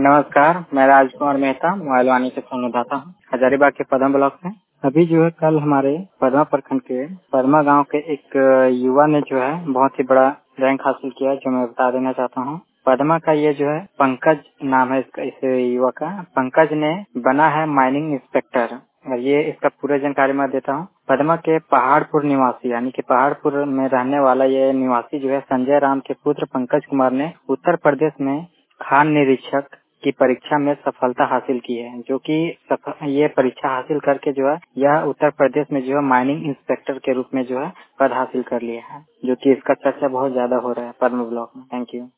नमस्कार, मैं राजकुमार मेहता मोबाइल वाणी से संवाददाता हूँ हजारीबाग के पदमा ब्लॉक से। अभी जो है कल हमारे पदमा प्रखंड के पदमा गांव के एक युवा ने जो है बहुत ही बड़ा रैंक हासिल किया, जो मैं बता देना चाहता हूँ। पदमा का ये जो है पंकज नाम है इस युवा का। पंकज ने बना है माइनिंग इंस्पेक्टर और ये इसका पूरा जानकारी मैं देता हूँ। पदमा के पहाड़पुर निवासी यानी कि पहाड़पुर में रहने वाला ये निवासी जो है संजय राम के पुत्र पंकज कुमार ने उत्तर प्रदेश में खान निरीक्षक की परीक्षा में सफलता हासिल की है, जो कि ये परीक्षा हासिल करके जो है यह उत्तर प्रदेश में जो है माइनिंग इंस्पेक्टर के रूप में जो है पद हासिल कर लिया है, जो कि इसका चर्चा बहुत ज्यादा हो रहा है पद्म ब्लॉक में। Thank you.